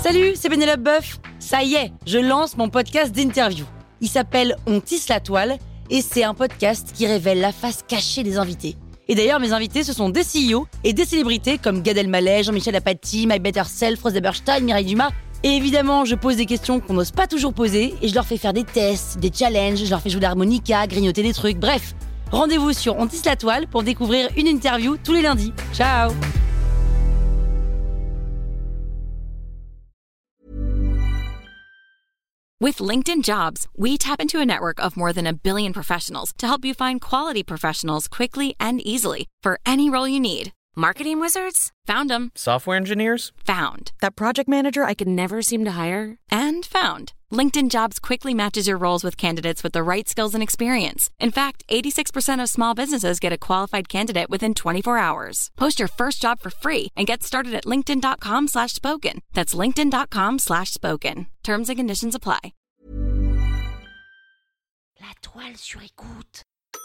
Salut, c'est Pénélope Boeuf. Ça y est, je lance mon podcast d'interview. Il s'appelle On tisse la toile et c'est un podcast qui révèle la face cachée des invités. Et d'ailleurs, mes invités, ce sont des CEO et des célébrités comme Gad Elmaleh, Jean-Michel Apathy, My Better Self, Rose Eberstein, Mireille Dumas. Et évidemment, je pose des questions qu'on n'ose pas toujours poser et je leur fais faire des tests, des challenges, je leur fais jouer de l'harmonica, grignoter des trucs, bref. Rendez-vous sur On tisse la toile pour découvrir une interview tous les lundis. Ciao! With LinkedIn Jobs, we tap into a network of more than 1 billion professionals to help you find quality professionals quickly and easily for any role you need. Marketing wizards? Found them. Software engineers? Found. That project manager I could never seem to hire? And found. LinkedIn Jobs quickly matches your roles with candidates with the right skills and experience. In fact, 86% of small businesses get a qualified candidate within 24 hours. Post your first job for free and get started at linkedin.com/spoken. That's linkedin.com/spoken. Terms and conditions apply. La toile sur écoute.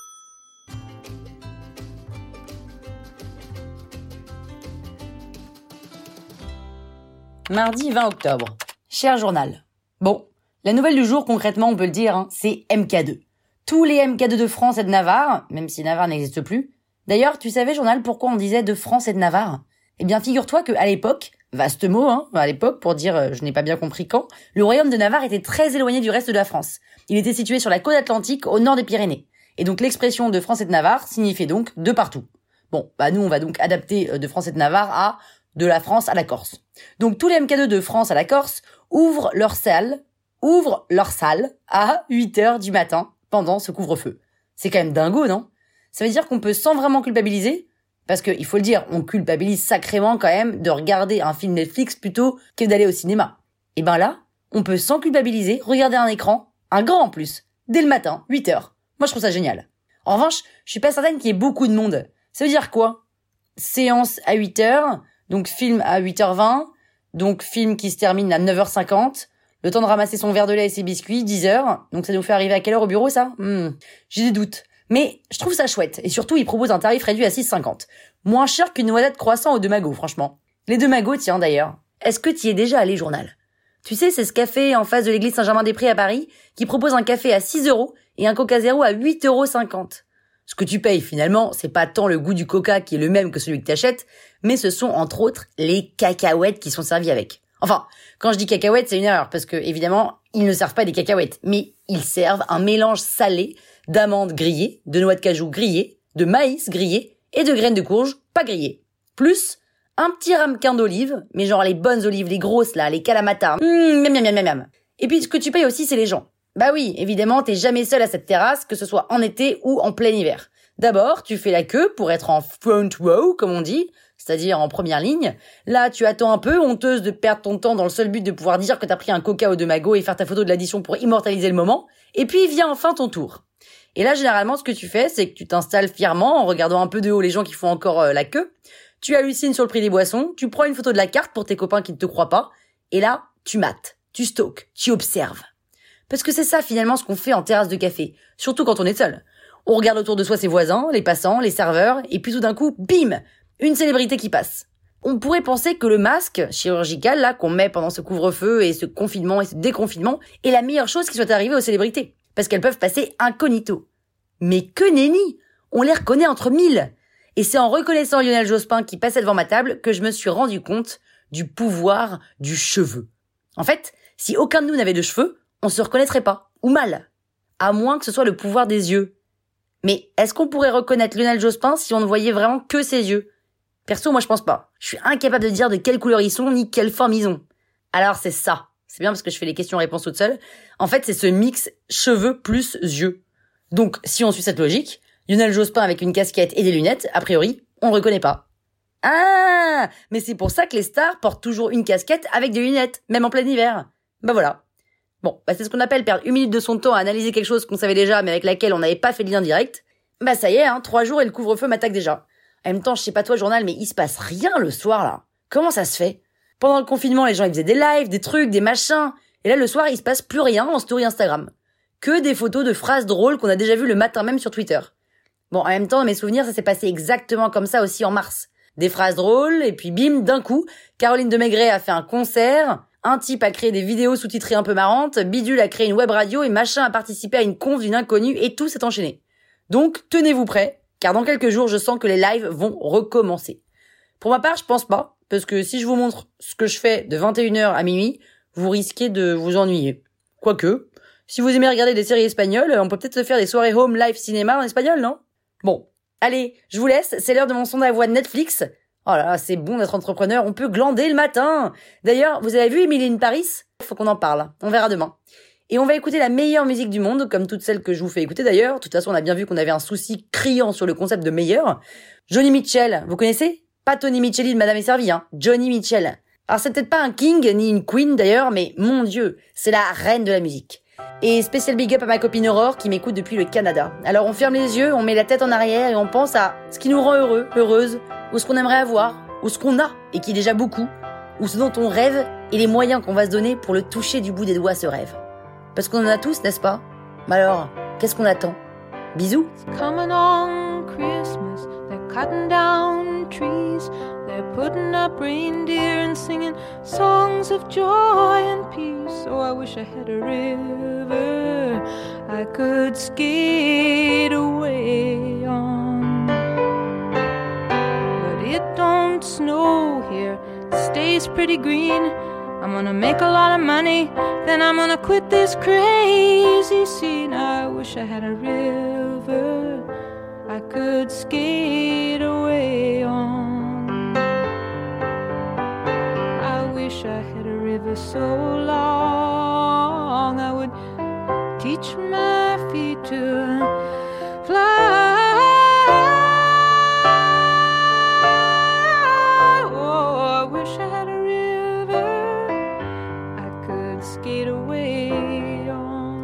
Mardi 20 octobre. Cher journal. Bon, la nouvelle du jour, concrètement, on peut le dire, c'est MK2. Tous les MK2 de France et de Navarre, même si Navarre n'existe plus. D'ailleurs, tu savais, journal, pourquoi on disait de France et de Navarre ? Eh bien, figure-toi qu'à l'époque, vaste mot, à l'époque, pour dire je n'ai pas bien compris quand, le royaume de Navarre était très éloigné du reste de la France. Il était situé sur la côte atlantique, au nord des Pyrénées. Et donc, l'expression de France et de Navarre signifiait donc de partout. Bon, nous, on va donc adapter de France et de Navarre à de la France à la Corse. Donc, tous les MK2 de France à la Corse ouvrent leur salle à 8h du matin pendant ce couvre-feu. C'est quand même dingo, non ? Ça veut dire qu'on peut sans vraiment culpabiliser, parce que, il faut le dire, on culpabilise sacrément quand même de regarder un film Netflix plutôt que d'aller au cinéma. Et ben là, on peut sans culpabiliser regarder un écran, un grand en plus, dès le matin, 8h. Moi, je trouve ça génial. En revanche, je suis pas certaine qu'il y ait beaucoup de monde. Ça veut dire quoi ? Séance à 8h, donc film à 8h20, donc film qui se termine à 9h50, le temps de ramasser son verre de lait et ses biscuits, 10h, donc ça nous fait arriver à quelle heure au bureau, ça ? J'ai des doutes. Mais je trouve ça chouette, et surtout, ils proposent un tarif réduit à 6,50. Moins cher qu'une noisette croissant aux 2 magots, franchement. Les 2 magots, tiens, d'ailleurs. Est-ce que t'y es déjà allé, journal ? Tu sais, c'est ce café en face de l'église Saint-Germain-des-Prés à Paris, qui propose un café à 6€ et un Coca Zéro à 8,50€. Ce que tu payes, finalement, c'est pas tant le goût du coca qui est le même que celui que t'achètes, mais ce sont, entre autres, les cacahuètes qui sont servies avec. Enfin, quand je dis cacahuètes, c'est une erreur, parce que, évidemment, ils ne servent pas des cacahuètes, mais ils servent un mélange salé d'amandes grillées, de noix de cajou grillées, de maïs grillé et de graines de courge pas grillées. Plus un petit ramequin d'olives, mais genre les bonnes olives, les grosses là, les kalamata. Miam miam miam miam. Et puis ce que tu payes aussi, c'est les gens. Bah oui, évidemment, t'es jamais seul à cette terrasse, que ce soit en été ou en plein hiver. D'abord, tu fais la queue pour être en front row, comme on dit, c'est-à-dire en première ligne. Là, tu attends un peu, honteuse de perdre ton temps dans le seul but de pouvoir dire que t'as pris un coca aux 2 magots et faire ta photo de l'addition pour immortaliser le moment. Et puis vient enfin ton tour. Et là, généralement, ce que tu fais, c'est que tu t'installes fièrement en regardant un peu de haut les gens qui font encore la queue. Tu hallucines sur le prix des boissons, tu prends une photo de la carte pour tes copains qui ne te croient pas. Et là, tu mates, tu stalks, tu observes. Parce que c'est ça, finalement, ce qu'on fait en terrasse de café. Surtout quand on est seul. On regarde autour de soi ses voisins, les passants, les serveurs, et puis tout d'un coup, bim, une célébrité qui passe. On pourrait penser que le masque chirurgical, là, qu'on met pendant ce couvre-feu et ce confinement et ce déconfinement, est la meilleure chose qui soit arrivée aux célébrités. Parce qu'elles peuvent passer incognito. Mais que nenni! On les reconnaît entre 1000. Et c'est en reconnaissant Lionel Jospin qui passait devant ma table que je me suis rendu compte du pouvoir du cheveu. En fait, si aucun de nous n'avait de cheveux, on se reconnaîtrait pas. Ou mal. À moins que ce soit le pouvoir des yeux. Mais est-ce qu'on pourrait reconnaître Lionel Jospin si on ne voyait vraiment que ses yeux ? Perso, moi je pense pas. Je suis incapable de dire de quelle couleur ils sont ni quelle forme ils ont. Alors c'est ça. C'est bien parce que je fais les questions-réponses toute seule. En fait, c'est ce mix cheveux plus yeux. Donc, si on suit cette logique, Lionel Jospin avec une casquette et des lunettes, a priori, on le reconnaît pas. Ah, mais c'est pour ça que les stars portent toujours une casquette avec des lunettes, même en plein hiver. Bah voilà. Bon, c'est ce qu'on appelle perdre 1 minute de son temps à analyser quelque chose qu'on savait déjà, mais avec laquelle on n'avait pas fait de lien direct. Bah ça y est, 3 jours et le couvre-feu m'attaque déjà. En même temps, je sais pas toi, journal, mais il se passe rien le soir, là. Comment ça se fait ? Pendant le confinement, les gens, ils faisaient des lives, des trucs, des machins. Et là, le soir, il se passe plus rien en story Instagram. Que des photos de phrases drôles qu'on a déjà vues le matin même sur Twitter. Bon, en même temps, dans mes souvenirs, ça s'est passé exactement comme ça aussi en mars. Des phrases drôles, et puis bim, d'un coup, Caroline de Maigret a fait un concert, Un type a créé des vidéos sous-titrées un peu marrantes, Bidule a créé une web radio et machin a participé à une conf d'une inconnue et tout s'est enchaîné. Donc, tenez-vous prêts, car dans quelques jours, je sens que les lives vont recommencer. Pour ma part, je pense pas, parce que si je vous montre ce que je fais de 21h à minuit, vous risquez de vous ennuyer. Quoique, si vous aimez regarder des séries espagnoles, on peut peut-être se faire des soirées home live cinéma en espagnol, non? Bon, allez, je vous laisse, c'est l'heure de mon son à voix de Netflix. Oh là là, c'est bon d'être entrepreneur, on peut glander le matin. D'ailleurs, vous avez vu Emily in Paris? Faut qu'on en parle, on verra demain. Et on va écouter la meilleure musique du monde, comme toutes celles que je vous fais écouter d'ailleurs. De toute façon, on a bien vu qu'on avait un souci criant sur le concept de meilleur. Johnny Mitchell, vous connaissez? Pas Tony Micheli de Madame est servie, hein. Johnny Mitchell. Alors c'est peut-être pas un king, ni une queen d'ailleurs, mais mon Dieu, c'est la reine de la musique. Et spécial big up à ma copine Aurore qui m'écoute depuis le Canada. Alors on ferme les yeux, on met la tête en arrière et on pense à ce qui nous rend heureux, heureuse, ou ce qu'on aimerait avoir, ou ce qu'on a, et qui est déjà beaucoup, ou ce dont on rêve, et les moyens qu'on va se donner pour le toucher du bout des doigts ce rêve. Parce qu'on en a tous, n'est-ce pas? Mais alors, qu'est-ce qu'on attend? Bisous. Coming on Christmas, they're cutting down trees, they're putting up reindeer and singing songs of joy and peace. Oh, I wish I had a river I could skate away on. But it don't snow here, it stays pretty green. I'm gonna make a lot of money, then I'm gonna quit this crazy scene. I wish I had a river I could skate away on. I wish I had a river so long I would teach my feet to fly. Oh, I wish I had a skate away on.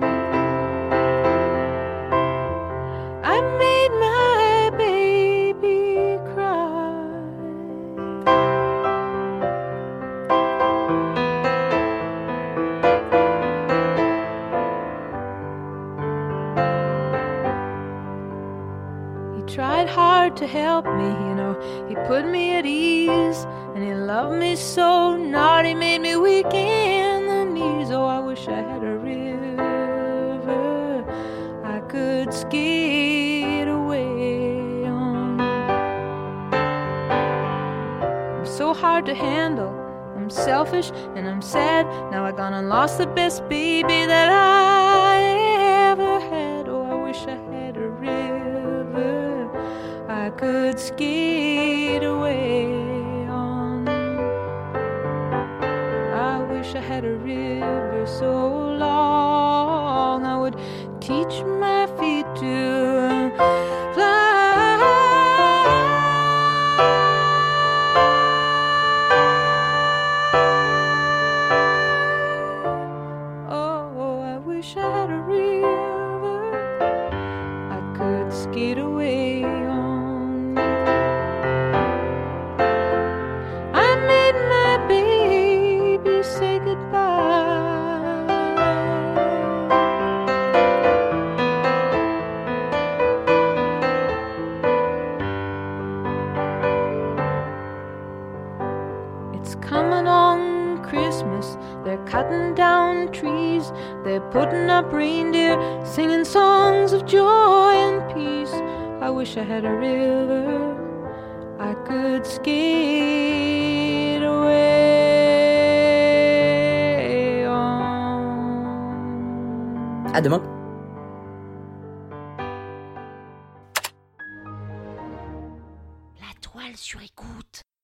I made my baby cry. He tried hard to help me, you know, he put me at ease, and he loved me so naughty, made me weak in the knees. Oh, I wish I had a river I could skate away on. I'm so hard to handle, I'm selfish and I'm sad. Now I gone and lost the best baby that I ever had. Oh, I wish I had a river I could skate away on. I wish I had a river so long I would teach my feet to fly. Oh, I wish I had a river I could skate away on. I made my baby say goodbye. It's coming on Christmas, they're cutting down trees, they're putting up reindeer, singing songs of joy and peace. I wish I had a river I could skate away on. À demain. La toile sur écoute.